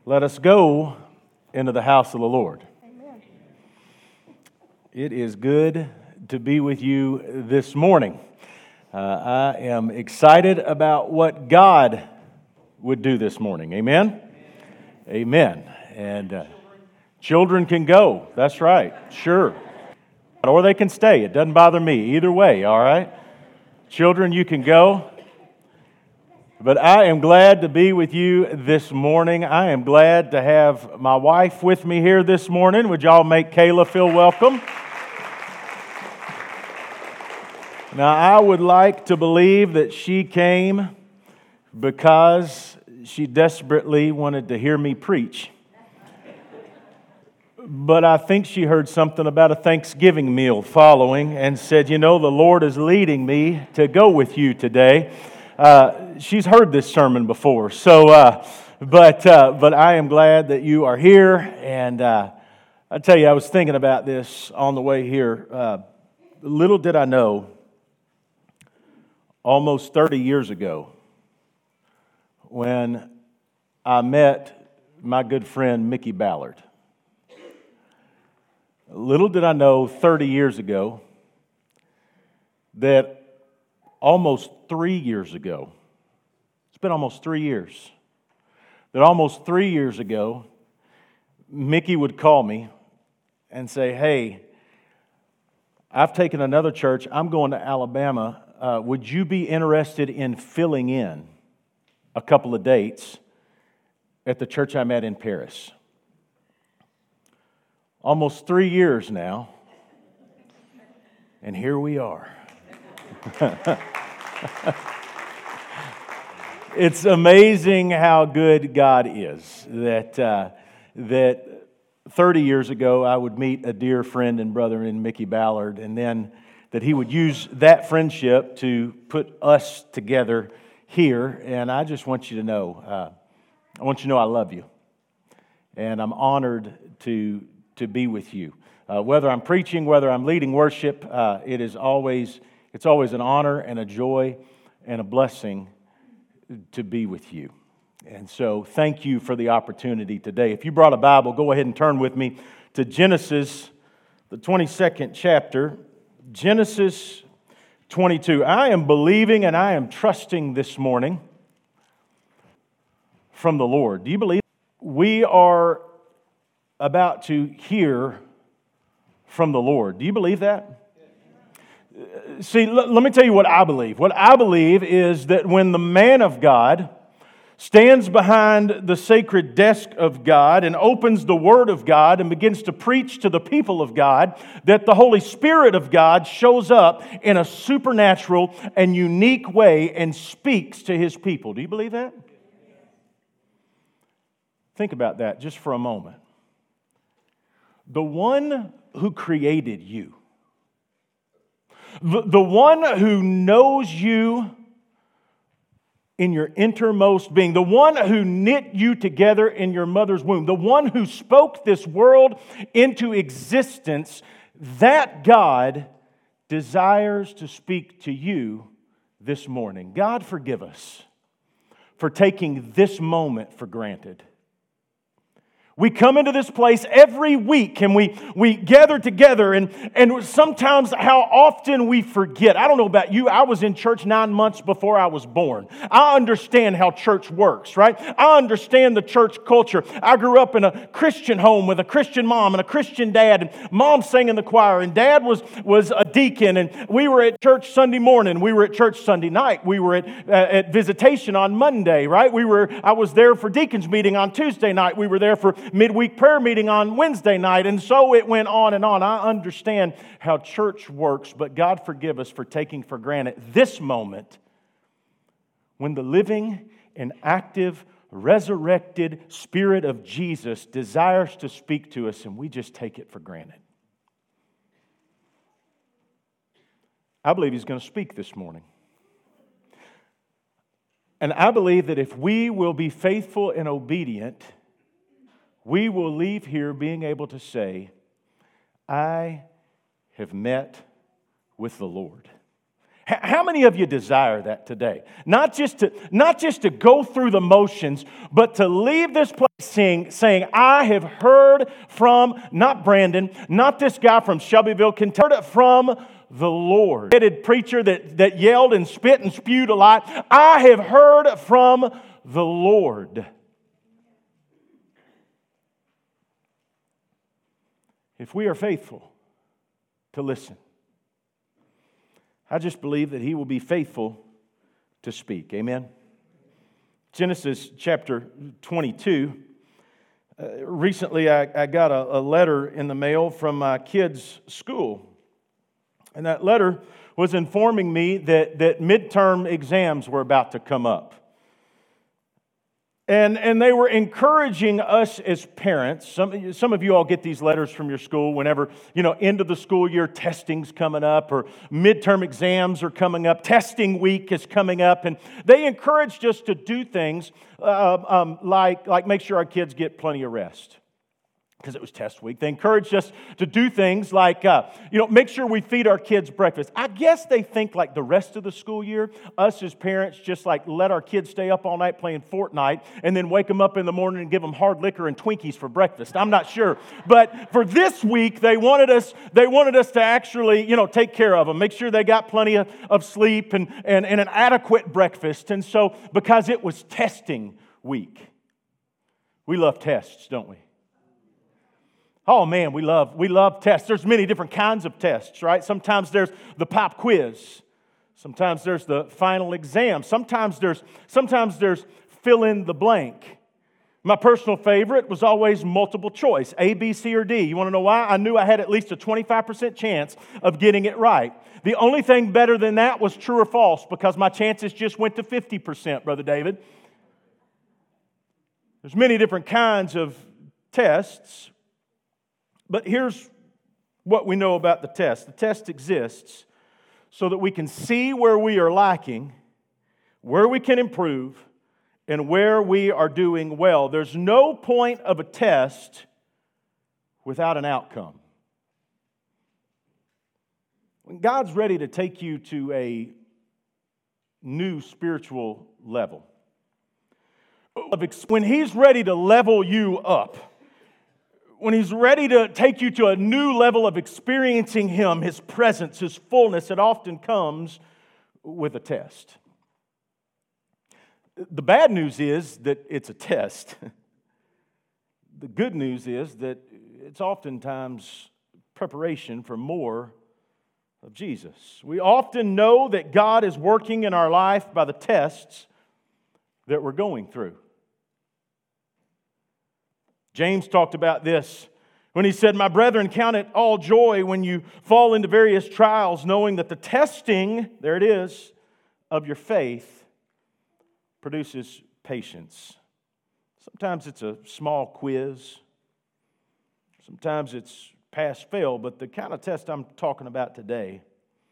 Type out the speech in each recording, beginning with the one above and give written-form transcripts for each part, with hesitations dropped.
Let us go into the house of the Lord. Amen. It is good to be with you this morning. I am excited about what God would do this morning. Amen? Amen. And children can go. That's right. Sure. Or they can stay. It doesn't bother me. Either way, all right? Children, you can go. But I am glad to be with you this morning. I am glad to have my wife with me here this morning. Would y'all make Kayla feel welcome? Now, I would like to believe that she came because she desperately wanted to hear me preach. But I think she heard something about a Thanksgiving meal following and said, the Lord is leading me to go with you today. She's heard this sermon before, but I am glad that you are here. And I tell you, I was thinking about this on the way here. Little did I know, almost 30 years ago, when I met my good friend Mickey Ballard. Little did I know 30 years ago that almost 3 years ago, it's been almost 3 years, that almost 3 years ago, Mickey would call me and say, hey, I've taken another church, I'm going to Alabama, would you be interested in filling in a couple of dates at the church I'm at in Paris? Almost 3 years now, and here we are. It's amazing how good God is, that 30 years ago I would meet a dear friend and brother in Mickey Ballard, and then that he would use that friendship to put us together here. And I just want you to know, I love you, and I'm honored to be with you. Whether I'm preaching, whether I'm leading worship, it's always an honor and a joy and a blessing to be with you. And so thank you for the opportunity today. If you brought a Bible, go ahead and turn with me to Genesis, the 22nd chapter, Genesis 22. I am believing and I am trusting this morning from the Lord. Do you believe? We are about to hear from the Lord. Do you believe that? See, let me tell you what I believe. What I believe is that when the man of God stands behind the sacred desk of God and opens the Word of God and begins to preach to the people of God, that the Holy Spirit of God shows up in a supernatural and unique way and speaks to His people. Do you believe that? Think about that just for a moment. The one who created you, the one who knows you in your innermost being, the one who knit you together in your mother's womb, the one who spoke this world into existence, that God desires to speak to you this morning. God, forgive us for taking this moment for granted. We come into this place every week and we gather together and sometimes how often we forget. I don't know about you, I was in church 9 months before I was born. I understand how church works, right? I understand the church culture. I grew up in a Christian home with a Christian mom and a Christian dad, and mom sang in the choir and dad was a deacon, and we were at church Sunday morning, we were at church Sunday night, we were at visitation on Monday, right? I was there for deacons meeting on Tuesday night, we were there for midweek prayer meeting on Wednesday night, and so it went on and on. I understand how church works, but God forgive us for taking for granted this moment when the living and active, resurrected Spirit of Jesus desires to speak to us, and we just take it for granted. I believe He's going to speak this morning. And I believe that if we will be faithful and obedient, we will leave here being able to say, I have met with the Lord. How many of you desire that today? Not just to go through the motions, but to leave this place saying, I have heard from, not Brandon, not this guy from Shelbyville, Kentucky, heard from the Lord. Preacher that yelled and spit and spewed a lot. I have heard from the Lord. If we are faithful to listen, I just believe that He will be faithful to speak. Amen? Genesis chapter 22. Recently, I got a letter in the mail from my kids' school. And that letter was informing me that midterm exams were about to come up. And they were encouraging us as parents. Some of you all get these letters from your school whenever, end of the school year testing's coming up or midterm exams are coming up. Testing week is coming up. And they encouraged us to do things like make sure our kids get plenty of rest. Because it was test week. They encouraged us to do things like, make sure we feed our kids breakfast. I guess they think like the rest of the school year, us as parents just like let our kids stay up all night playing Fortnite and then wake them up in the morning and give them hard liquor and Twinkies for breakfast. I'm not sure. But for this week, they wanted us to actually, take care of them, make sure they got plenty of sleep and an adequate breakfast. And so, because it was testing week, we love tests, don't we? Oh man, we love tests. There's many different kinds of tests, right? Sometimes there's the pop quiz. Sometimes there's the final exam. Sometimes there's fill in the blank. My personal favorite was always multiple choice, A, B, C, or D. You want to know why? I knew I had at least a 25% chance of getting it right. The only thing better than that was true or false because my chances just went to 50%, Brother David. There's many different kinds of tests. But here's what we know about the test. The test exists so that we can see where we are lacking, where we can improve, and where we are doing well. There's no point of a test without an outcome. When God's ready to take you to a new spiritual level, when He's ready to level you up, when He's ready to take you to a new level of experiencing Him, His presence, His fullness, it often comes with a test. The bad news is that it's a test. The good news is that it's oftentimes preparation for more of Jesus. We often know that God is working in our life by the tests that we're going through. James talked about this when he said, "My brethren, count it all joy when you fall into various trials, knowing that the testing," there it is, "of your faith produces patience." Sometimes it's a small quiz. Sometimes it's pass-fail, but the kind of test I'm talking about today,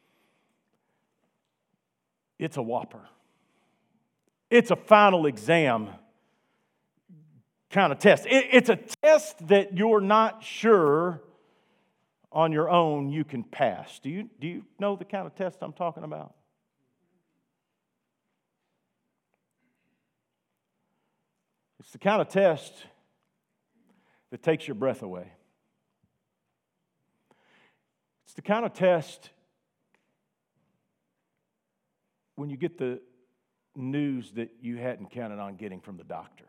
it's a whopper. It's a final exam kind of test. It's a test that you're not sure on your own you can pass. Do you know the kind of test I'm talking about? It's the kind of test that takes your breath away. It's the kind of test when you get the news that you hadn't counted on getting from the doctor.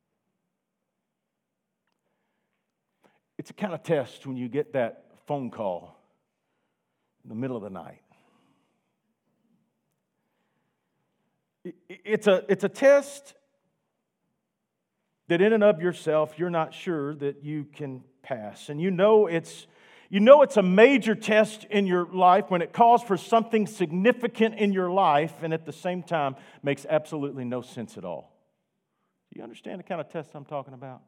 It's a kind of test when you get that phone call in the middle of the night. It's a test that in and of yourself you're not sure that you can pass. And you know it's a major test in your life when it calls for something significant in your life and at the same time makes absolutely no sense at all. Do you understand the kind of test I'm talking about?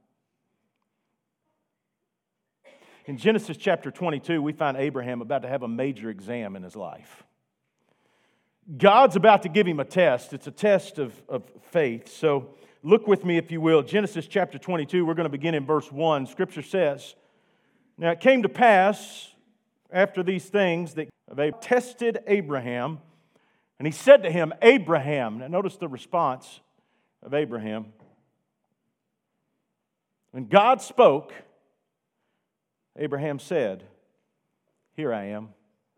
In Genesis chapter 22, we find Abraham about to have a major exam in his life. God's about to give him a test. It's a test of faith. So look with me, if you will. Genesis chapter 22, we're going to begin in verse 1. Scripture says, "Now it came to pass after these things that they tested Abraham And he said to him, Abraham. Now notice the response of Abraham. When God spoke, Abraham said, Here I am.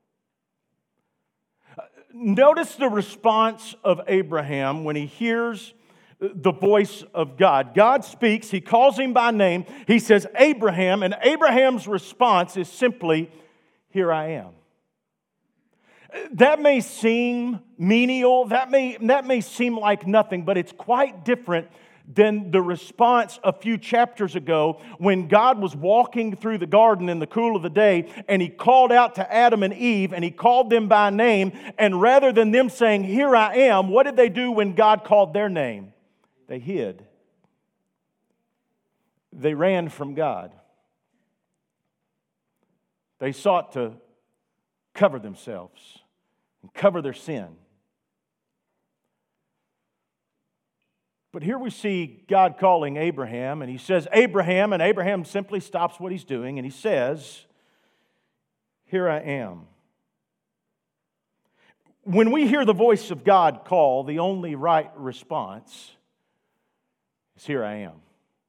Notice the response of Abraham when he hears the voice of God. God speaks, He calls him by name, He says, Abraham, and Abraham's response is simply, Here I am. That may seem menial, that may seem like nothing, but it's quite different than the response a few chapters ago when God was walking through the garden in the cool of the day and He called out to Adam and Eve and He called them by name, and rather than them saying, Here I am, what did they do when God called their name? They hid. They ran from God. They sought to cover themselves and cover their sin. But here we see God calling Abraham, and He says, Abraham, and Abraham simply stops what he's doing, and he says, Here I am. When we hear the voice of God call, the only right response is, Here I am.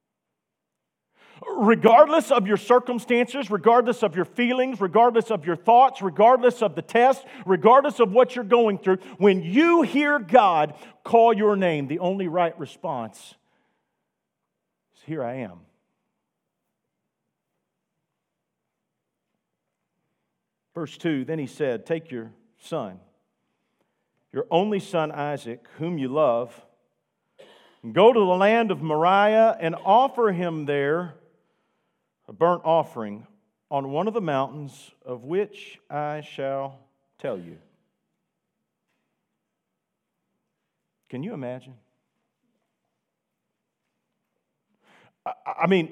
Regardless of your circumstances, regardless of your feelings, regardless of your thoughts, regardless of the test, regardless of what you're going through, when you hear God call your name, the only right response is, Here I am. Verse 2, then He said, Take your son, your only son Isaac, whom you love, and go to the land of Moriah and offer him there a burnt offering on one of the mountains of which I shall tell you. Can you imagine? I mean,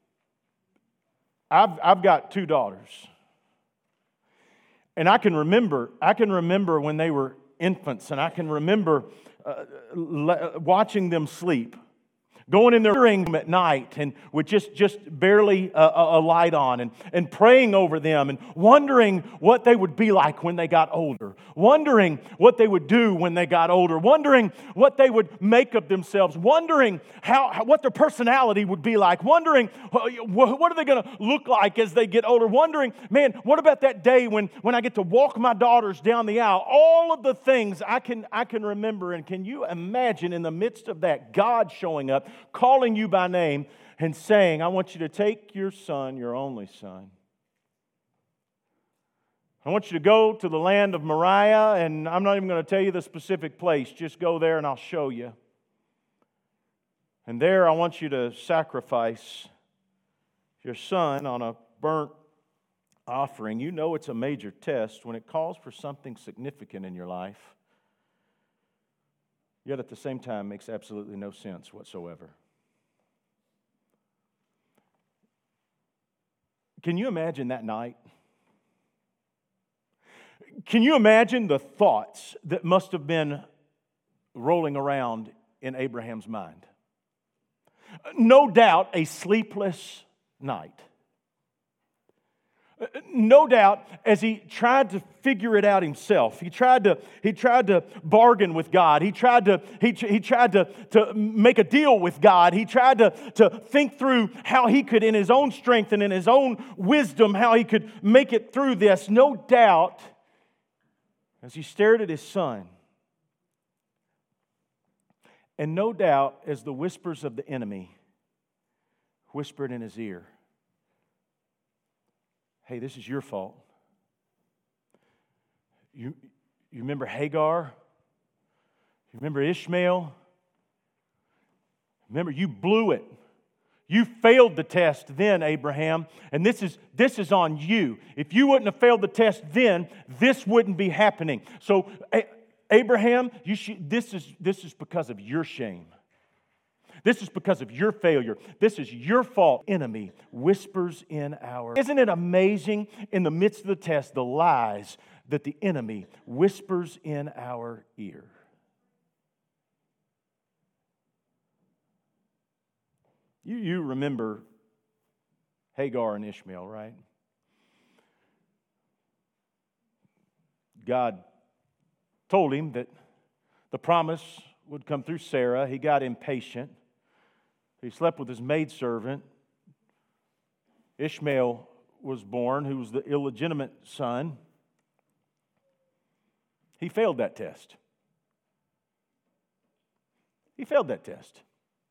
I've got two daughters. And I can remember when they were infants, and I can remember watching them sleep. Going in their room at night and with just barely a light on and praying over them and wondering what they would be like when they got older. Wondering what they would do when they got older. Wondering what they would make of themselves. Wondering what their personality would be like. Wondering what are they going to look like as they get older. Wondering, man, what about that day when I get to walk my daughters down the aisle? All of the things I can remember. And can you imagine in the midst of that, God showing up, calling you by name and saying, I want you to take your son, your only son. I want you to go to the land of Moriah, and I'm not even going to tell you the specific place. Just go there and I'll show you. And there I want you to sacrifice your son on a burnt offering. You know it's a major test when it calls for something significant in your life. Yet at the same time makes absolutely no sense whatsoever. Can you imagine that night? Can you imagine the thoughts that must have been rolling around in Abraham's mind? No doubt a sleepless night. No doubt, as he tried to figure it out himself, he tried to bargain with God. He tried to make a deal with God. He tried to think through how he could, in his own strength and in his own wisdom, how he could make it through this. No doubt, as he stared at his son, and no doubt, as the whispers of the enemy whispered in his ear, hey, this is your fault. You remember Hagar? You remember Ishmael? Remember, you blew it. You failed the test then, Abraham, and this is on you. If you wouldn't have failed the test then, this wouldn't be happening. So, Abraham, this is because of your shame. This is because of your failure. This is your fault. Enemy whispers in our... Isn't it amazing in the midst of the test, the lies that the enemy whispers in our ear? You remember Hagar and Ishmael, right? God told him that the promise would come through Sarah. He got impatient. He slept with his maidservant. Ishmael was born, who was the illegitimate son. He failed that test. He failed that test.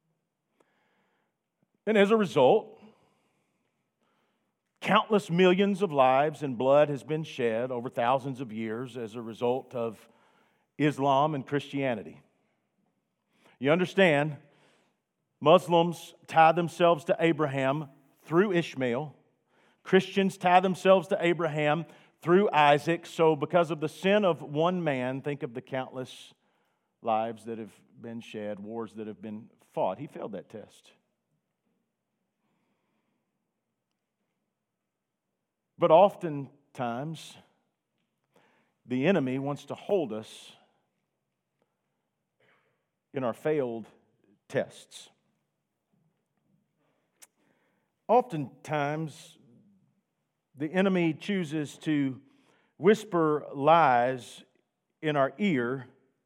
And as a result, countless millions of lives and blood has been shed over thousands of years as a result of Islam and Christianity. You understand, Muslims tie themselves to Abraham through Ishmael. Christians tie themselves to Abraham through Isaac. So because of the sin of one man, think of the countless lives that have been shed, wars that have been fought. He failed that test. But oftentimes, the enemy wants to hold us in our failed tests. Oftentimes, the enemy chooses to whisper lies in our ear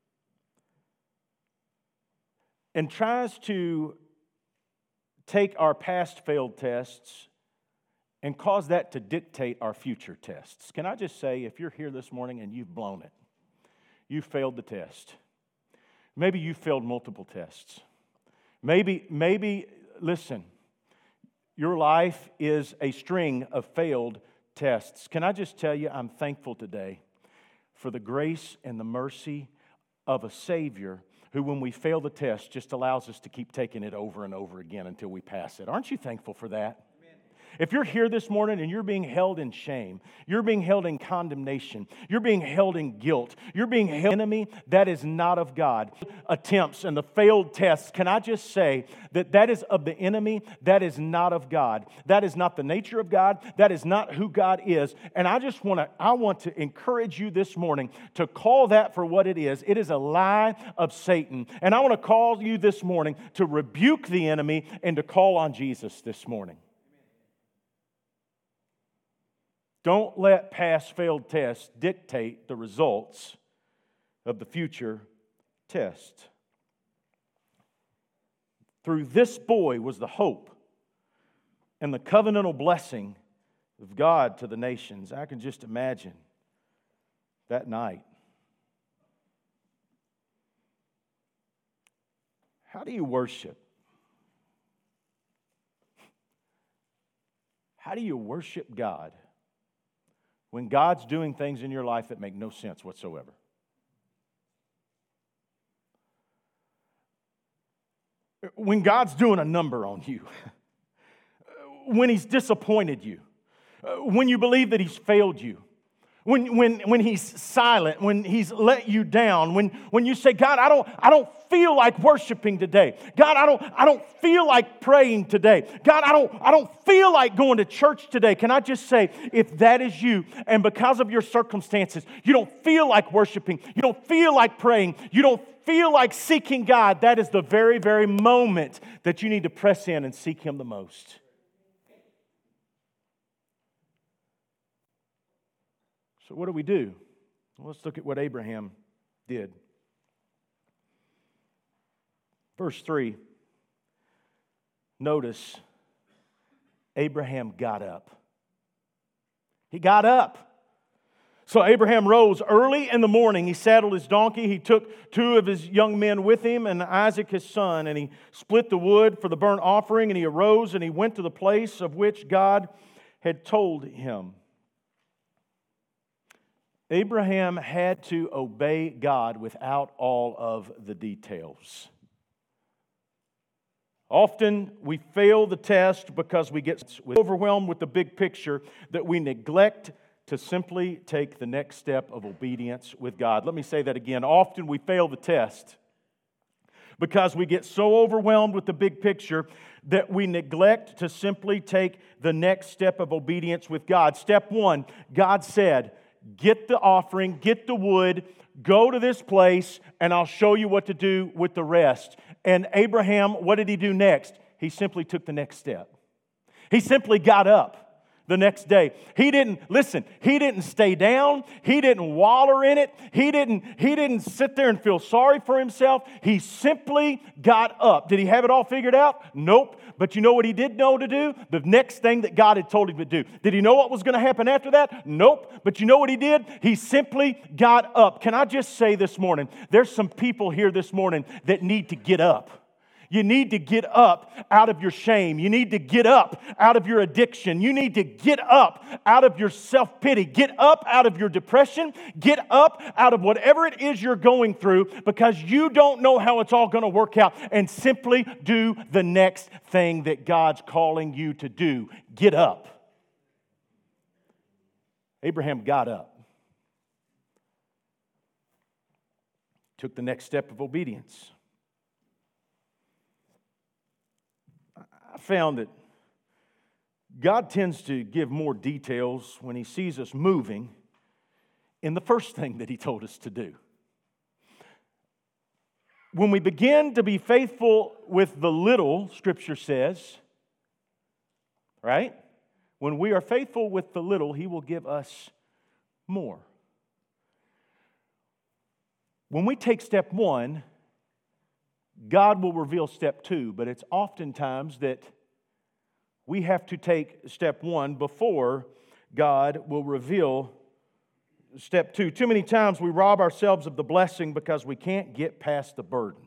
and tries to take our past failed tests and cause that to dictate our future tests. Can I just say, if you're here this morning and you've blown it, you failed the test. Maybe you failed multiple tests. Maybe, listen, your life is a string of failed tests. Can I just tell you, I'm thankful today for the grace and the mercy of a Savior who, when we fail the test, just allows us to keep taking it over and over again until we pass it. Aren't you thankful for that? If you're here this morning and you're being held in shame, you're being held in condemnation, you're being held in guilt, you're being held in enemy, that is not of God. Attempts and the failed tests, can I just say that is of the enemy, that is not of God. That is not the nature of God, that is not who God is. And I want to encourage you this morning to call that for what it is. It is a lie of Satan. And I want to call you this morning to rebuke the enemy and to call on Jesus this morning. Don't let past failed tests dictate the results of the future test. Through this boy was the hope and the covenantal blessing of God to the nations. I can just imagine that night. How do you worship? How do you worship God when God's doing things in your life that make no sense whatsoever? When God's doing a number on you, when He's disappointed you, when you believe that He's failed you, when He's silent, when He's let you down, when you say, God, I don't feel like worshiping today. God, I don't feel like praying today. God, I don't feel like going to church today. Can I just say, if that is you, and because of your circumstances, you don't feel like worshiping, you don't feel like praying, you don't feel like seeking God, that is the very, very moment that you need to press in and seek Him the most. So what do we do? Well, let's look at what Abraham did. Verse 3, notice Abraham got up. He got up. So Abraham rose early in the morning. He saddled his donkey. He took 2 of his young men with him and Isaac his son, and he split the wood for the burnt offering, and he arose and he went to the place of which God had told him. Abraham had to obey God without all of the details. Often we fail the test because we get overwhelmed with the big picture that we neglect to simply take the next step of obedience with God. Let me say that again. Often we fail the test because we get so overwhelmed with the big picture that we neglect to simply take the next step of obedience with God. Step 1, God said, get the offering, get the wood, go to this place, and I'll show you what to do with the rest. And Abraham, what did he do next? He simply took the next step. He simply got up. the next day. He didn't stay down. He didn't waller in it. He didn't sit there and feel sorry for himself. He simply got up. Did he have it all figured out? Nope. But you know what he did know to do? The next thing that God had told him to do. Did he know what was going to happen after that? Nope. But you know what he did? He simply got up. Can I just say this morning, there's some people here this morning that need to get up. You need to get up out of your shame. You need to get up out of your addiction. You need to get up out of your self-pity. Get up out of your depression. Get up out of whatever it is you're going through, because you don't know how it's all going to work out, and simply do the next thing that God's calling you to do. Get up. Abraham got up. Took the next step of obedience. I found that God tends to give more details when He sees us moving in the first thing that He told us to do. When we begin to be faithful with the little, Scripture says, right? When we are faithful with the little, He will give us more. When we take step one, God will reveal step two, but it's oftentimes that we have to take step one before God will reveal step two. Too many times we rob ourselves of the blessing because we can't get past the burden.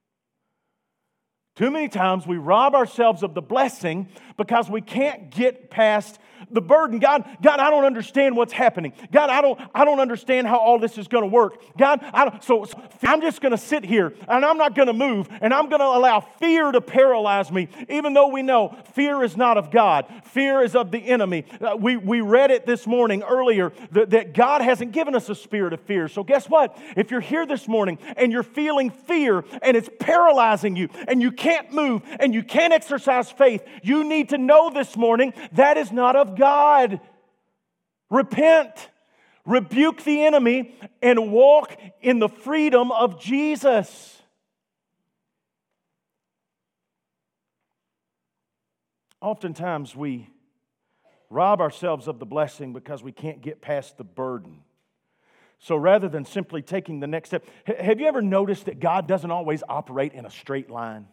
Too many times we rob ourselves of the blessing because we can't get past the burden. God, I don't understand what's happening. God, I don't understand how all this is going to work. God, so I'm just going to sit here and I'm not going to move, and I'm going to allow fear to paralyze me, even though we know fear is not of God. Fear is of the enemy. We read it this morning earlier that God hasn't given us a spirit of fear. So guess what? If you're here this morning and you're feeling fear and it's paralyzing you and you can't move and you can't exercise faith, you need to know this morning that is not of God. Repent, rebuke the enemy, and walk in the freedom of Jesus. Oftentimes we rob ourselves of the blessing because we can't get past the burden. So rather than simply taking the next step, have you ever noticed that God doesn't always operate in a straight line?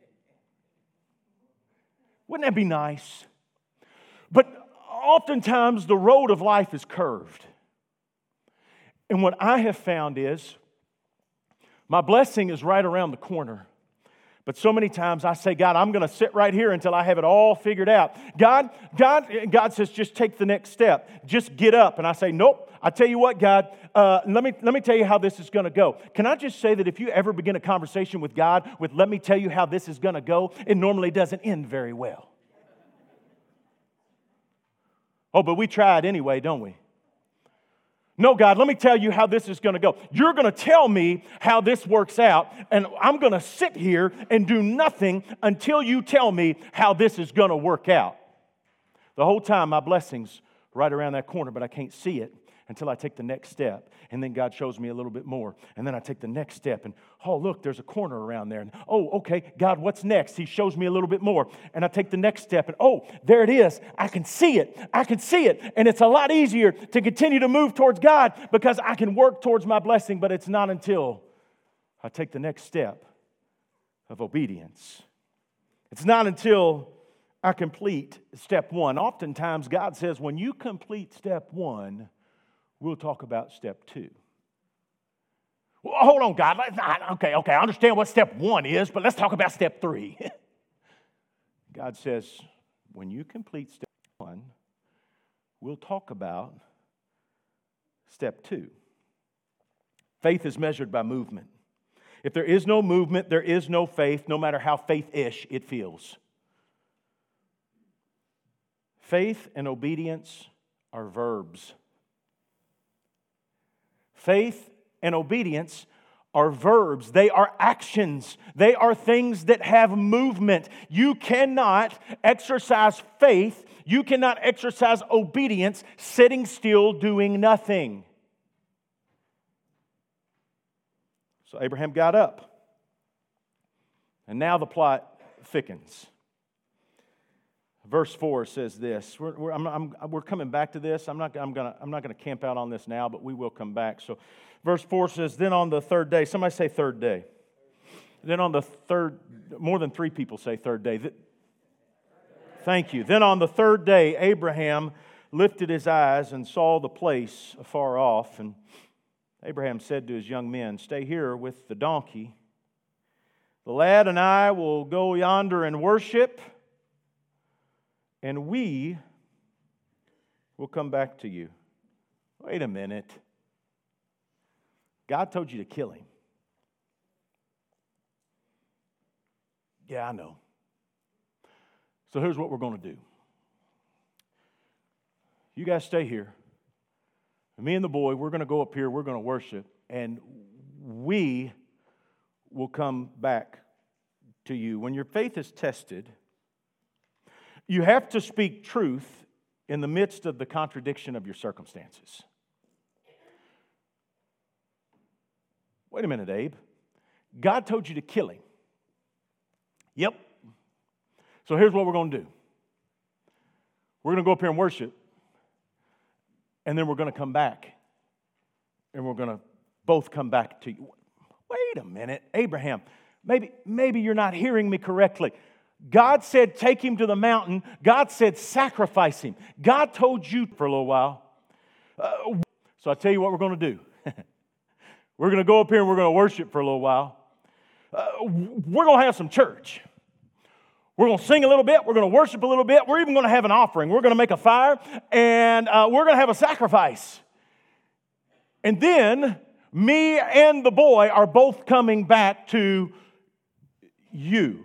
Wouldn't that be nice? But oftentimes the road of life is curved. And what I have found is my blessing is right around the corner. But so many times I say, God, I'm going to sit right here until I have it all figured out. God says, just take the next step. Just get up. And I say, nope. I tell you what, God, let me tell you how this is going to go. Can I just say that if you ever begin a conversation with God with, let me tell you how this is going to go, it normally doesn't end very well. Oh, but we try it anyway, don't we? No, God, let me tell you how this is going to go. You're going to tell me how this works out, and I'm going to sit here and do nothing until you tell me how this is going to work out. The whole time, my blessing's right around that corner, but I can't see it until I take the next step. And then God shows me a little bit more. And then I take the next step, and oh, look, there's a corner around there. And oh, okay, God, what's next? He shows me a little bit more. And I take the next step, and oh, there it is. I can see it. I can see it. And it's a lot easier to continue to move towards God because I can work towards my blessing, but it's not until I take the next step of obedience. It's not until I complete step one. Oftentimes, God says, when you complete step one, we'll talk about step two. Well, hold on, God. Okay, I understand what step one is, but let's talk about step three. God says, when you complete step one, we'll talk about step two. Faith is measured by movement. If there is no movement, there is no faith, no matter how faith-ish it feels. Faith and obedience are verbs. Faith and obedience are verbs. They are actions. They are things that have movement. You cannot exercise faith. You cannot exercise obedience sitting still doing nothing. So Abraham got up. And now the plot thickens. verse 4 says this. We're coming back to this. I'm not going to camp out on this now, but we will come back. So verse 4 says, then on the third day, somebody say third day. Then on the third, more than 3 people say third day. Thank you. Then on the third day, Abraham lifted his eyes and saw the place afar off. And Abraham said to his young men, stay here with the donkey. The lad and I will go yonder and worship, and we will come back to you. Wait a minute. God told you to kill him. Yeah, I know. So here's what we're going to do. You guys stay here. Me and the boy, we're going to go up here, we're going to worship, and we will come back to you. When your faith is tested, you have to speak truth in the midst of the contradiction of your circumstances. Wait a minute, Abe. God told you to kill him. Yep. So here's what we're going to do. We're going to go up here and worship, and then we're going to come back, and we're going to both come back to you. Wait a minute, Abraham. Maybe you're not hearing me correctly. God said take him to the mountain. God said sacrifice him. God told you for a little while. So I tell you what we're going to do. We're going to go up here and we're going to worship for a little while. We're going to have some church. We're going to sing a little bit. We're going to worship a little bit. We're even going to have an offering. We're going to make a fire, and we're going to have a sacrifice. And then me and the boy are both coming back to you.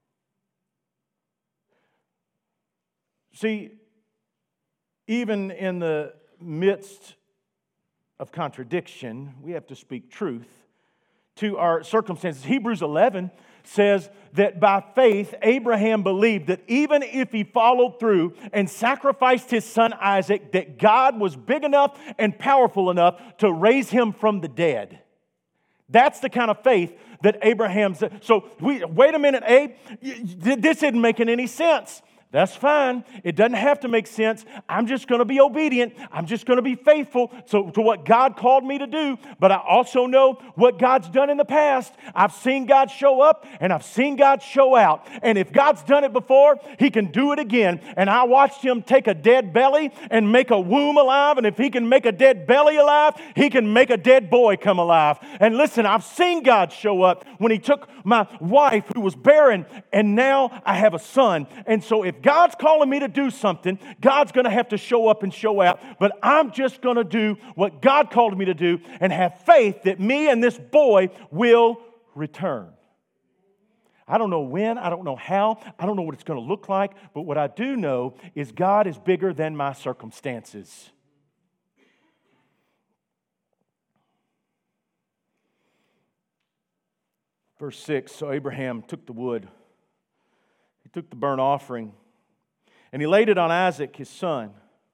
See, even in the midst of contradiction, we have to speak truth to our circumstances. Hebrews 11 says that by faith, Abraham believed that even if he followed through and sacrificed his son Isaac, that God was big enough and powerful enough to raise him from the dead. That's the kind of faith that Abraham said. So, wait a minute, Abe, this isn't making any sense. That's fine. It doesn't have to make sense. I'm just going to be obedient. I'm just going to be faithful to what God called me to do. But I also know what God's done in the past. I've seen God show up and I've seen God show out. And if God's done it before, He can do it again. And I watched Him take a dead belly and make a womb alive. And if He can make a dead belly alive, He can make a dead boy come alive. And listen, I've seen God show up when He took my wife who was barren, and now I have a son. And so if God's calling me to do something, God's going to have to show up and show out. But I'm just going to do what God called me to do and have faith that me and this boy will return. I don't know when, I don't know how, I don't know what it's going to look like, but what I do know is God is bigger than my circumstances. Verse 6, so Abraham took the wood, he took the burnt offering, and he laid it on Isaac, his son.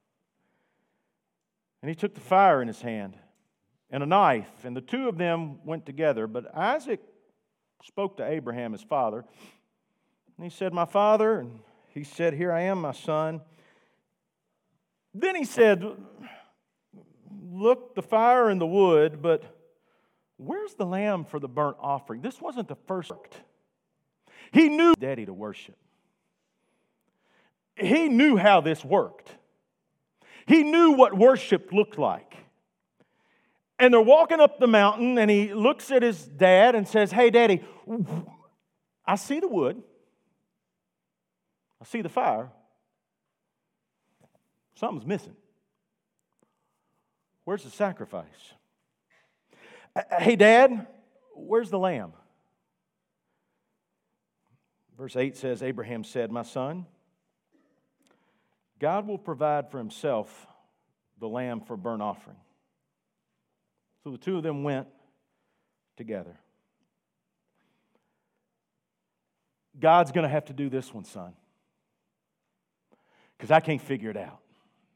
And he took the fire in his hand and a knife, and the two of them went together. But Isaac spoke to Abraham, his father, and he said, my father, and he said, here I am, my son. Then he said, look, the fire and the wood, but where's the lamb for the burnt offering? This wasn't the first. He knew Daddy to worship. He knew how this worked. He knew what worship looked like. And they're walking up the mountain, and he looks at his dad and says, hey, Daddy, I see the wood. I see the fire. Something's missing. Where's the sacrifice? Hey, Dad, where's the lamb? Verse 8 says, Abraham said, my son, God will provide for Himself the lamb for burnt offering. So the two of them went together. God's going to have to do this one, son, because I can't figure it out.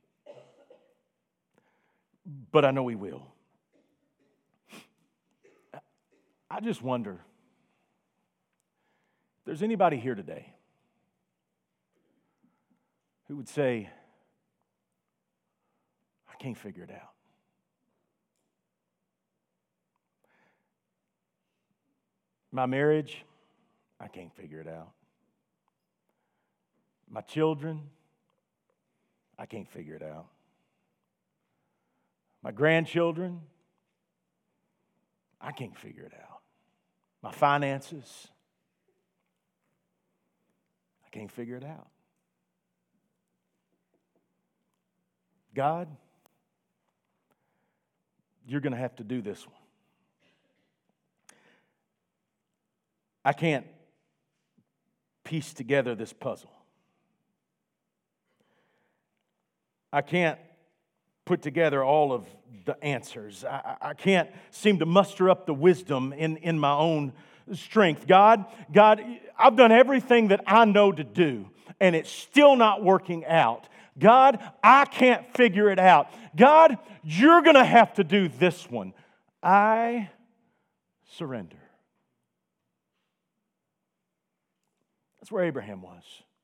But I know He will. I just wonder if there's anybody here today who would say, I can't figure it out. My marriage, I can't figure it out. My children, I can't figure it out. My grandchildren, I can't figure it out. My finances, I can't figure it out. God, you're going to have to do this one. I can't piece together this puzzle. I can't put together all of the answers. I can't seem to muster up the wisdom in my own strength. God, I've done everything that I know to do, and it's still not working out. God, I can't figure it out. God, you're going to have to do this one. I surrender. That's where Abraham was.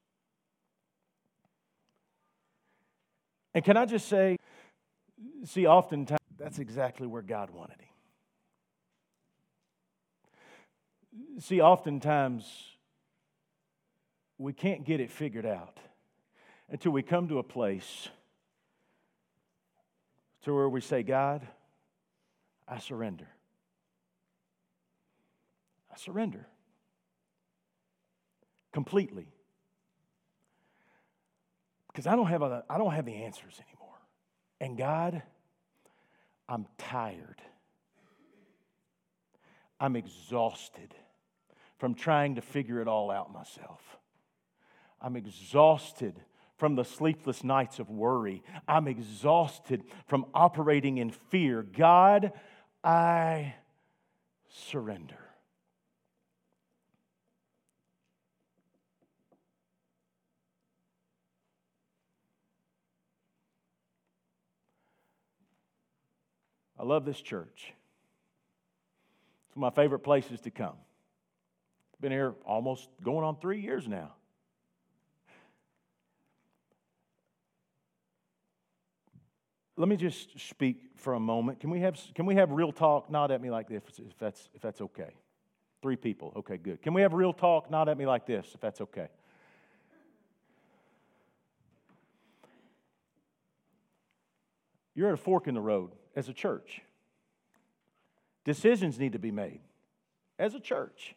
And can I just say, see, oftentimes, that's exactly where God wanted him. See, oftentimes, we can't get it figured out until we come to a place to where we say, God, I surrender. I surrender. Completely. Because I don't have the answers anymore. And God, I'm tired. I'm exhausted from trying to figure it all out myself. I'm exhausted from the sleepless nights of worry. I'm exhausted from operating in fear. God, I surrender. I love this church. It's one of my favorite places to come. I've been here almost going on 3 years now. Let me just speak for a moment. Can we have real talk? Nod at me like this, if that's okay. 3 people. Okay, good. Can we have real talk? Nod at me like this, if that's okay. You're at a fork in the road as a church. Decisions need to be made as a church.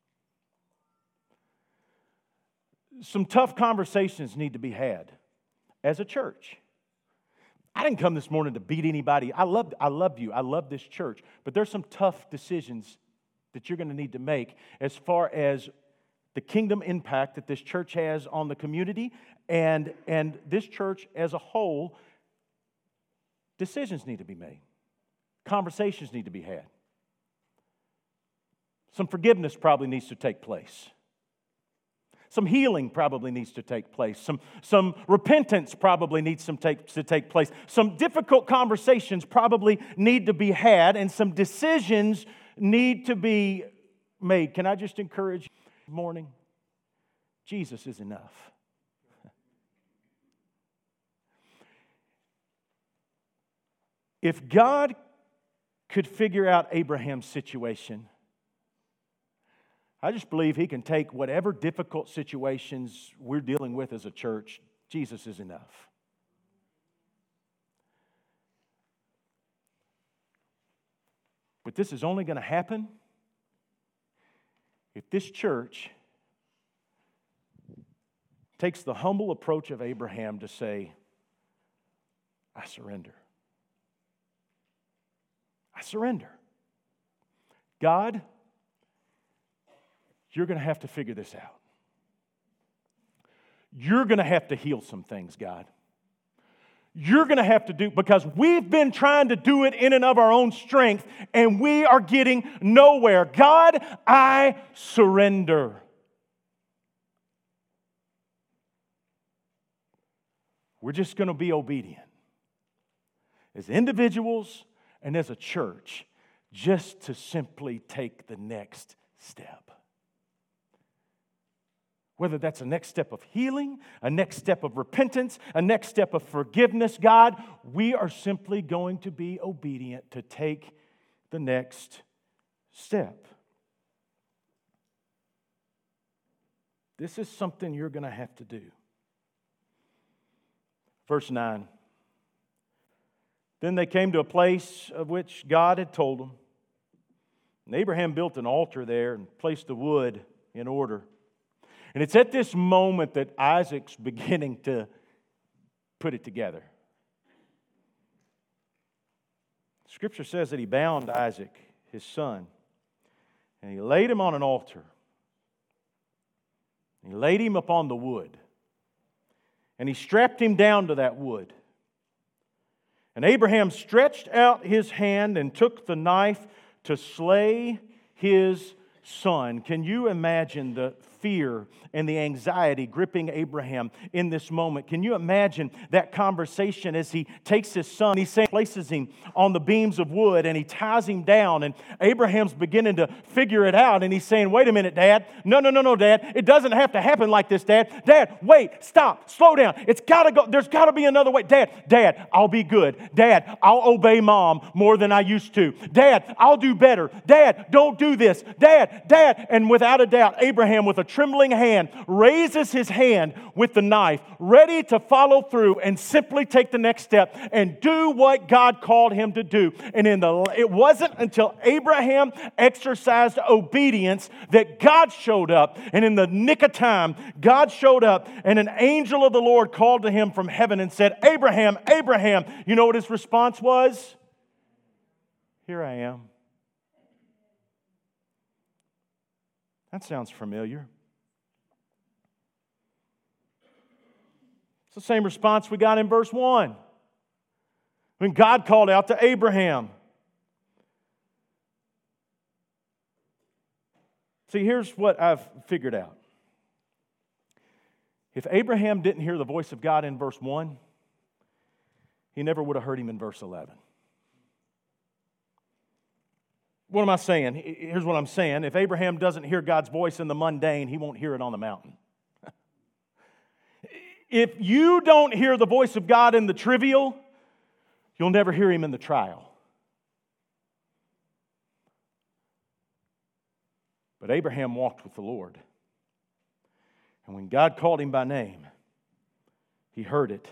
Some tough conversations need to be had as a church. I didn't come this morning to beat anybody. I love you. I love this church. But there's some tough decisions that you're going to need to make as far as the kingdom impact that this church has on the community and this church as a whole. Decisions need to be made. Conversations need to be had. Some forgiveness probably needs to take place. Some healing probably needs to take place. Some repentance probably needs to take place. Some difficult conversations probably need to be had, and some decisions need to be made. Can I just encourage you this morning? Jesus is enough. If God could figure out Abraham's situation, I just believe He can take whatever difficult situations we're dealing with as a church. Jesus is enough. But this is only going to happen if this church takes the humble approach of Abraham to say, I surrender. I surrender. God, you're going to have to figure this out. You're going to have to heal some things, God. You're going to have to do, because we've been trying to do it in and of our own strength, and we are getting nowhere. God, I surrender. We're just going to be obedient as individuals and as a church, just to simply take the next step. Whether that's a next step of healing, a next step of repentance, a next step of forgiveness, God, we are simply going to be obedient to take the next step. This is something you're going to have to do. Verse 9. Then they came to a place of which God had told them. And Abraham built an altar there and placed the wood in order. And it's at this moment that Isaac's beginning to put it together. Scripture says that he bound Isaac, his son, and he laid him on an altar. He laid him upon the wood, and he strapped him down to that wood. And Abraham stretched out his hand and took the knife to slay his son. Can you imagine the fear and the anxiety gripping Abraham in this moment? Can you imagine that conversation as he takes his son, he places him on the beams of wood and he ties him down, and Abraham's beginning to figure it out, and he's saying, wait a minute, Dad. No, Dad. It doesn't have to happen like this, Dad. Dad, wait, stop, slow down. It's got to go. There's got to be another way. Dad, I'll be good. Dad, I'll obey Mom more than I used to. Dad, I'll do better. Dad, don't do this. Dad. And without a doubt, Abraham, with a trembling hand, raises his hand with the knife, ready to follow through and simply take the next step and do what God called him to do. And it wasn't until Abraham exercised obedience that God showed up. And in the nick of time, God showed up, and an angel of the Lord called to him from heaven and said, Abraham, Abraham. You know what his response was? Here I am. That sounds familiar. It's the same response we got in verse 1 when God called out to Abraham. See, here's what I've figured out. If Abraham didn't hear the voice of God in verse 1, he never would have heard him in verse 11. What am I saying? Here's what I'm saying. If Abraham doesn't hear God's voice in the mundane, he won't hear it on the mountain. If you don't hear the voice of God in the trivial, you'll never hear him in the trial. But Abraham walked with the Lord. And when God called him by name, he heard it.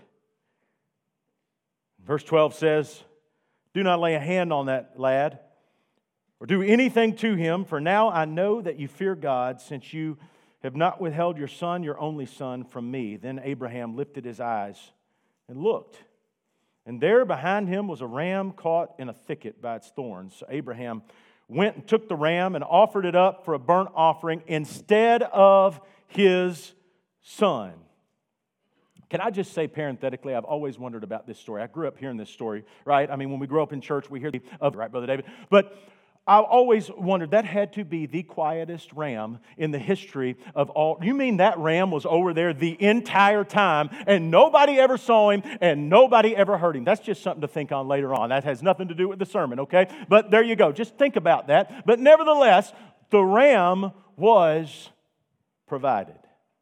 Verse 12 says, do not lay a hand on that lad, or do anything to him, for now I know that you fear God, since you have not withheld your son, your only son, from me. Then Abraham lifted his eyes and looked, and there behind him was a ram caught in a thicket by its thorns. So Abraham went and took the ram and offered it up for a burnt offering instead of his son. Can I just say parenthetically, I've always wondered about this story. I grew up hearing this story, right? I mean, when we grow up in church, we hear of, right, Brother David? But I've always wondered, that had to be the quietest ram in the history of all. You mean that ram was over there the entire time and nobody ever saw him and nobody ever heard him? That's just something to think on later on. That has nothing to do with the sermon, okay? But there you go. Just think about that. But nevertheless, the ram was provided.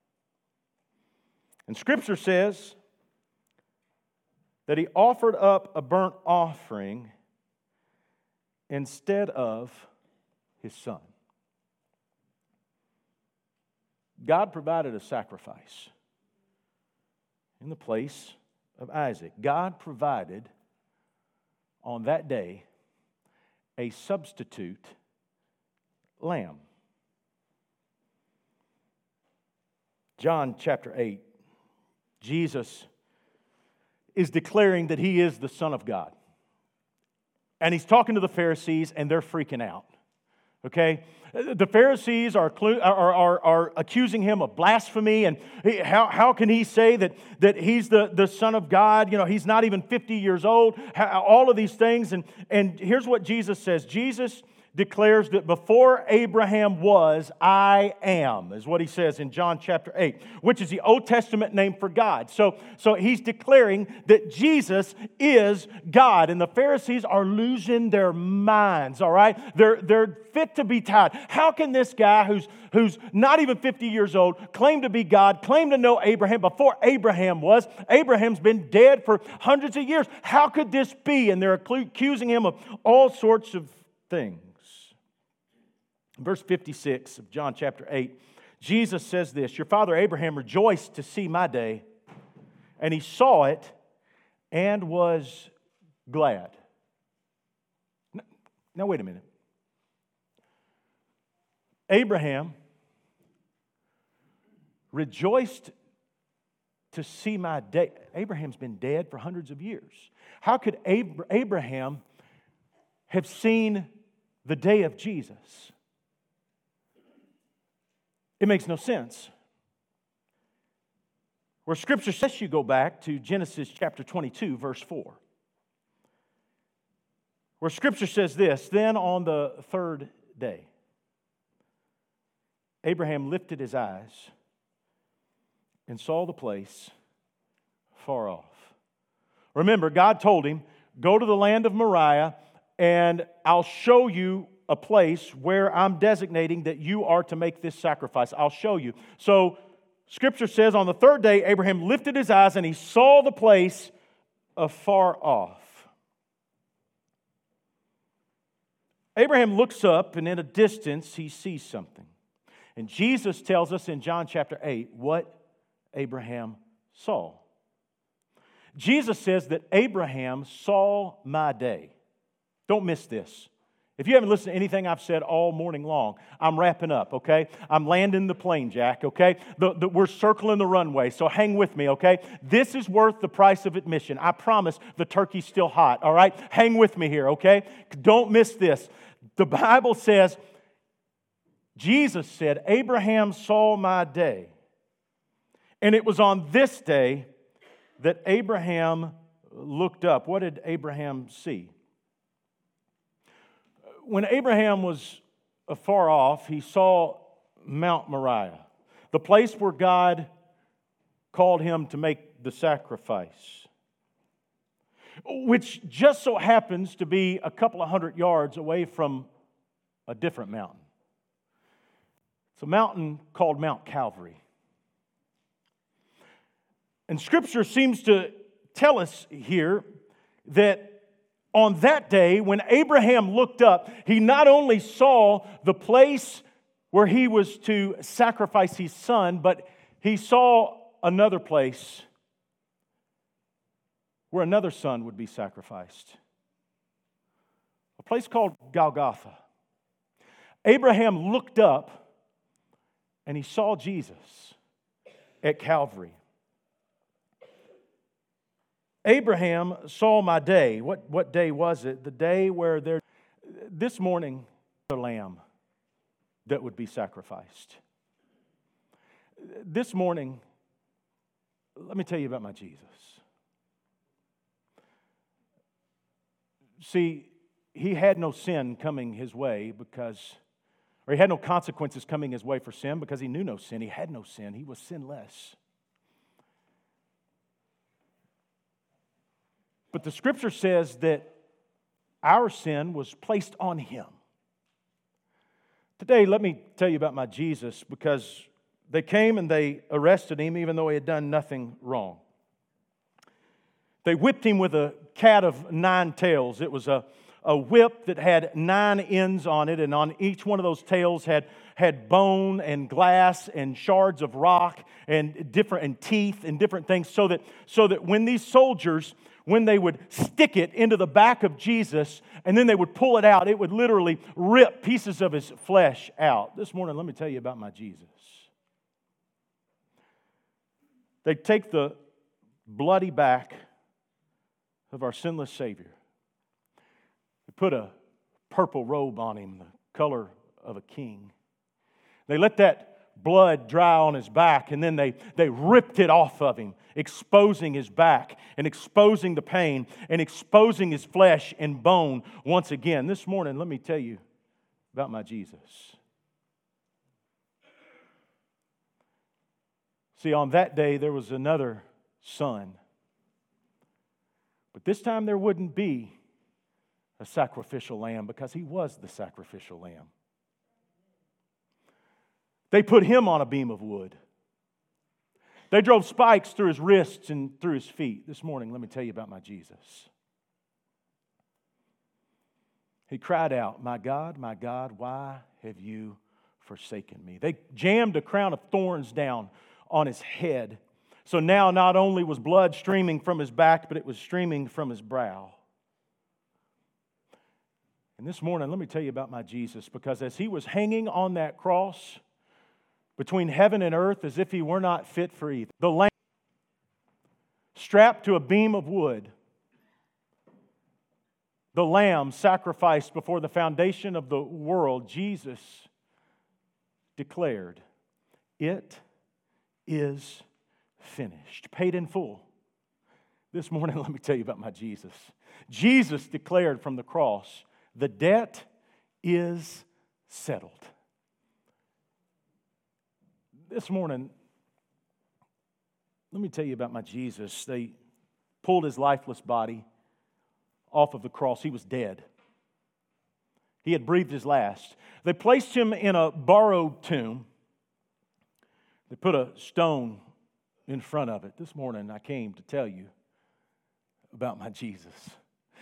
And Scripture says that he offered up a burnt offering instead of his son. God provided a sacrifice in the place of Isaac. God provided on that day a substitute lamb. John chapter 8, Jesus is declaring that he is the Son of God. And he's talking to the Pharisees, and they're freaking out. Okay? The Pharisees are accusing him of blasphemy, and how can he say that he's the Son of God? You know, he's not even 50 years old. All of these things. And here's what Jesus says. Jesus declares that before Abraham was, I am, is what he says in John chapter 8, which is the Old Testament name for God. So he's declaring that Jesus is God, and the Pharisees are losing their minds, all right? They're fit to be tied. How can this guy who's not even 50 years old claim to be God, claim to know Abraham before Abraham was? Abraham's been dead for hundreds of years. How could this be? And they're accusing him of all sorts of things. Verse 56 of John chapter 8, Jesus says this, your father Abraham rejoiced to see my day, and he saw it and was glad. Now wait a minute. Abraham rejoiced to see my day. Abraham's been dead for hundreds of years. How could Abraham have seen the day of Jesus? It makes no sense. Where Scripture says, you go back to Genesis chapter 22, verse 4. Where Scripture says this, then on the third day, Abraham lifted his eyes and saw the place far off. Remember, God told him, go to the land of Moriah, and I'll show you a place where I'm designating that you are to make this sacrifice. I'll show you. So, Scripture says on the third day, Abraham lifted his eyes and he saw the place afar off. Abraham looks up, and in a distance he sees something. And Jesus tells us in John chapter 8 what Abraham saw. Jesus says that Abraham saw my day. Don't miss this. If you haven't listened to anything I've said all morning long, I'm wrapping up, okay? I'm landing the plane, Jack, okay? We're circling the runway, so hang with me, okay? This is worth the price of admission. I promise the turkey's still hot, all right? Hang with me here, okay? Don't miss this. The Bible says, Jesus said, Abraham saw my day. And it was on this day that Abraham looked up. What did Abraham see? When Abraham was afar off, he saw Mount Moriah, the place where God called him to make the sacrifice, which just so happens to be a couple of hundred yards away from a different mountain. It's a mountain called Mount Calvary. And Scripture seems to tell us here that on that day, when Abraham looked up, he not only saw the place where he was to sacrifice his son, but he saw another place where another son would be sacrificed. A place called Golgotha. Abraham looked up and he saw Jesus at Calvary. Abraham saw my day. What day was it? The day where this morning, the lamb that would be sacrificed. This morning, let me tell you about my Jesus. See, he had no sin coming his way or he had no consequences coming his way for sin because he knew no sin. He had no sin. He was sinless. But the Scripture says that our sin was placed on him. Today, let me tell you about my Jesus, because they came and they arrested him even though he had done nothing wrong. They whipped him with a cat of 9 tails. It was a whip that had 9 ends on it, and on each one of those tails had bone and glass and shards of rock and teeth and different things, so that when these soldiers, when they would stick it into the back of Jesus and then they would pull it out, it would literally rip pieces of his flesh out. This morning, let me tell you about my Jesus. They take the bloody back of our sinless Savior. They put a purple robe on him, the color of a king. They let that blood dry on his back, and then they ripped it off of him, exposing his back and exposing the pain and exposing his flesh and bone once again. This morning, let me tell you about my Jesus? See, on that day, there was another son. But this time there wouldn't be a sacrificial lamb because he was the sacrificial lamb. They put him on a beam of wood. They drove spikes through his wrists and through his feet. This morning, let me tell you about my Jesus. He cried out, my God, why have you forsaken me?" They jammed a crown of thorns down on his head. So now not only was blood streaming from his back, but it was streaming from his brow. And this morning, let me tell you about my Jesus, because as he was hanging on that cross between heaven and earth as if he were not fit for either, the lamb strapped to a beam of wood, the lamb sacrificed before the foundation of the world, Jesus declared, "It is finished," paid in full. This morning, let me tell you about my Jesus. Jesus declared from the cross, "The debt is settled." This morning, let me tell you about my Jesus. They pulled his lifeless body off of the cross. He was dead. He had breathed his last. They placed him in a borrowed tomb. They put a stone in front of it. This morning, I came to tell you about my Jesus.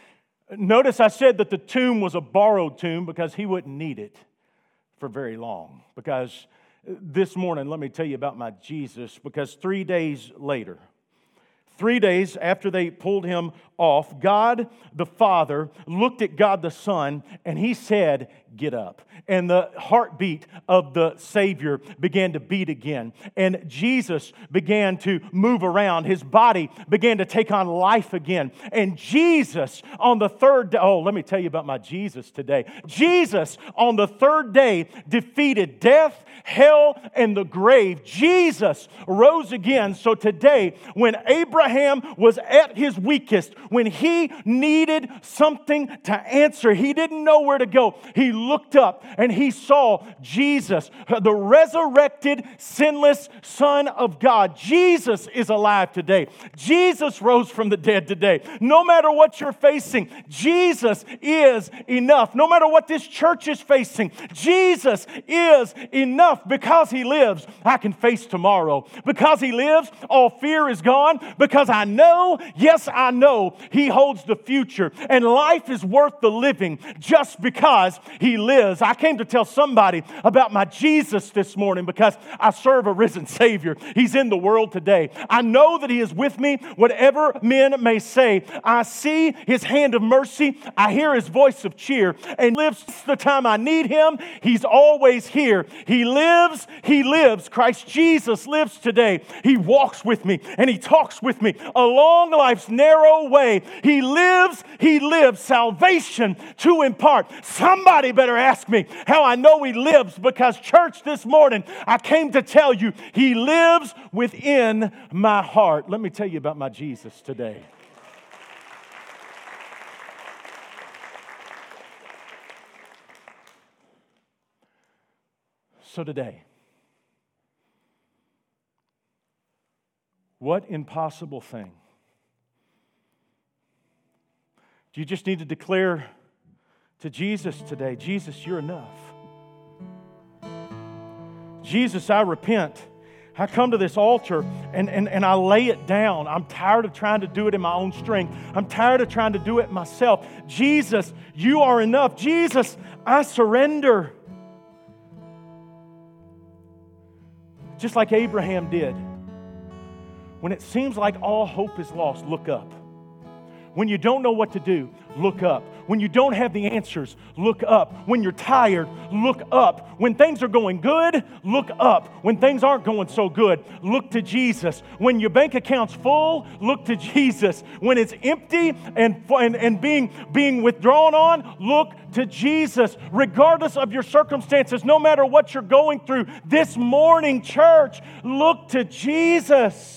Notice I said that the tomb was a borrowed tomb because he wouldn't need it for very long. Because this morning, let me tell you about my Jesus, because 3 days later, 3 days after they pulled him off, God the Father looked at God the Son and he said, "Get up." And the heartbeat of the Savior began to beat again. And Jesus began to move around. His body began to take on life again. And Jesus on the third day, let me tell you about my Jesus today. Jesus on the third day defeated death, hell, and the grave. Jesus rose again. So today, when Abraham was at his weakest, when he needed something to answer, he didn't know where to go. He looked up and he saw Jesus, the resurrected, sinless Son of God. Jesus is alive today. Jesus rose from the dead today. No matter what you're facing, Jesus is enough. No matter what this church is facing, Jesus is enough. Because he lives, I can face tomorrow. Because he lives, all fear is gone. Because I know, yes, I know, he holds the future. And life is worth the living just because he lives. I came to tell somebody about my Jesus this morning because I serve a risen Savior. He's in the world today. I know that he is with me, whatever men may say. I see his hand of mercy. I hear his voice of cheer. And lives the time I need him. He's always here. He lives. Christ Jesus lives today. He walks with me and he talks with me along life's narrow way. He lives. Salvation to impart. Somebody better ask me how I know he lives, because church, this morning I came to tell you he lives within my heart. Let me tell you about my Jesus today. So today, what impossible thing do you just need to declare to Jesus today? Jesus, you're enough. Jesus, I repent. I come to this altar and I lay it down. I'm tired of trying to do it in my own strength. I'm tired of trying to do it myself. Jesus, you are enough. Jesus, I surrender. Just like Abraham did. When it seems like all hope is lost, look up. When you don't know what to do, look up. When you don't have the answers, look up. When you're tired, look up. When things are going good, look up. When things aren't going so good, look to Jesus. When your bank account's full, look to Jesus. When it's empty and being withdrawn on, look to Jesus. Regardless of your circumstances, no matter what you're going through, this morning, church, look to Jesus.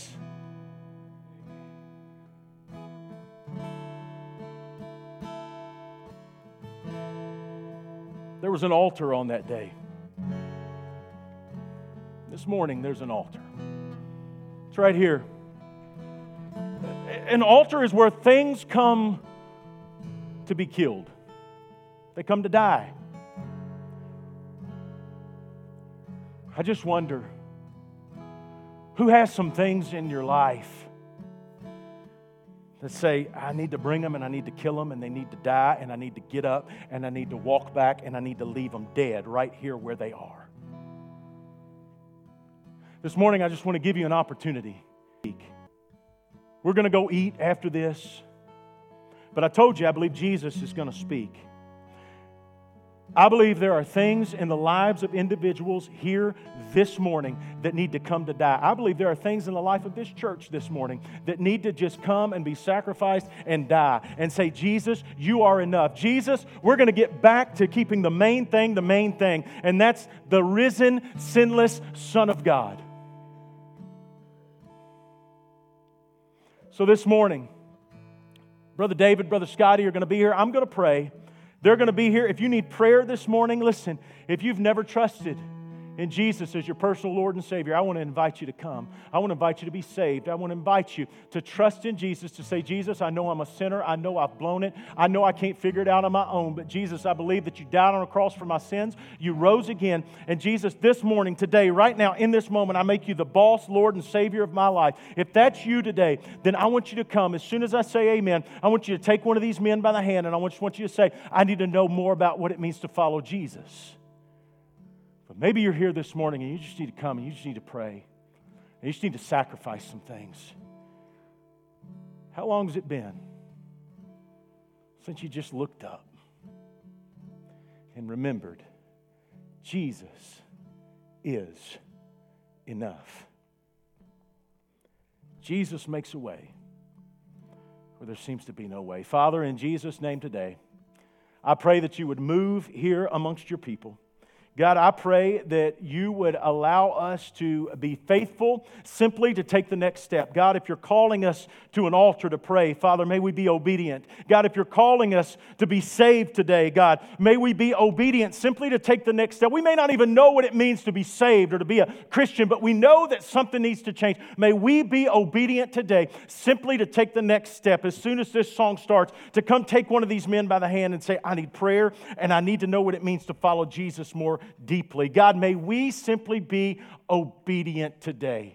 There There was an altar on that day. This morning, there's an altar. It's right here. An altar is where things come to be killed. They come to die. I just wonder, who has some things in your life that say, I need to bring them and I need to kill them and they need to die and I need to get up and I need to walk back and I need to leave them dead right here where they are. This morning, I just want to give you an opportunity. We're going to go eat after this. But I told you, I believe Jesus is going to speak. I believe there are things in the lives of individuals here this morning that need to come to die. I believe there are things in the life of this church this morning that need to just come and be sacrificed and die and say, Jesus, you are enough. Jesus, we're going to get back to keeping the main thing, and that's the risen, sinless Son of God. So this morning, Brother David, Brother Scotty are going to be here. I'm going to pray. They're going to be here. If you need prayer this morning, listen, if you've never trusted in Jesus as your personal Lord and Savior, I want to invite you to come. I want to invite you to be saved. I want to invite you to trust in Jesus, to say, Jesus, I know I'm a sinner. I know I've blown it. I know I can't figure it out on my own. But Jesus, I believe that you died on a cross for my sins. You rose again. And Jesus, this morning, today, right now, in this moment, I make you the boss, Lord, and Savior of my life. If that's you today, then I want you to come. As soon as I say amen, I want you to take one of these men by the hand, and I just want you to say, I need to know more about what it means to follow Jesus. But maybe you're here this morning and you just need to come and you just need to pray. And you just need to sacrifice some things. How long has it been since you just looked up and remembered Jesus is enough? Jesus makes a way where there seems to be no way. Father, in Jesus' name today, I pray that you would move here amongst your people. God, I pray that you would allow us to be faithful simply to take the next step. God, if you're calling us to an altar to pray, Father, may we be obedient. God, if you're calling us to be saved today, God, may we be obedient simply to take the next step. We may not even know what it means to be saved or to be a Christian, but we know that something needs to change. May we be obedient today simply to take the next step as soon as this song starts, to come take one of these men by the hand and say, I need prayer and I need to know what it means to follow Jesus more deeply. God, may we simply be obedient today.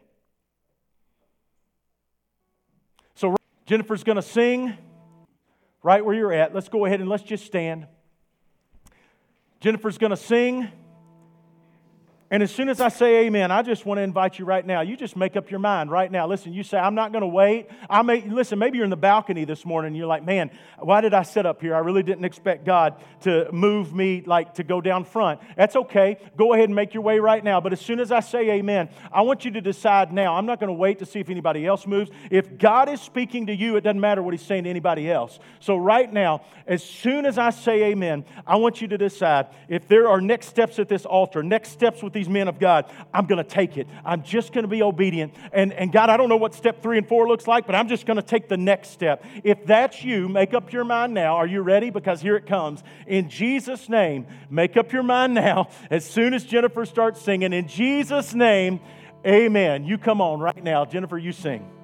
So Jennifer's going to sing right where you're at. Let's go ahead and let's just stand. Jennifer's going to sing. And as soon as I say amen, I just want to invite you right now. You just make up your mind right now. Listen, you say, I'm not going to wait. Listen, maybe you're in the balcony this morning and you're like, man, why did I sit up here? I really didn't expect God to move me, to go down front. That's okay. Go ahead and make your way right now. But as soon as I say amen, I want you to decide now. I'm not going to wait to see if anybody else moves. If God is speaking to you, it doesn't matter what He's saying to anybody else. So right now, as soon as I say amen, I want you to decide if there are next steps at this altar, next steps with these men of God, I'm going to take it. I'm just going to be obedient. And God, I don't know what step 3 and 4 looks like, but I'm just going to take the next step. If that's you, make up your mind now. Are you ready? Because here it comes. In Jesus' name, make up your mind now. As soon as Jennifer starts singing, in Jesus' name, amen. You come on right now. Jennifer, you sing.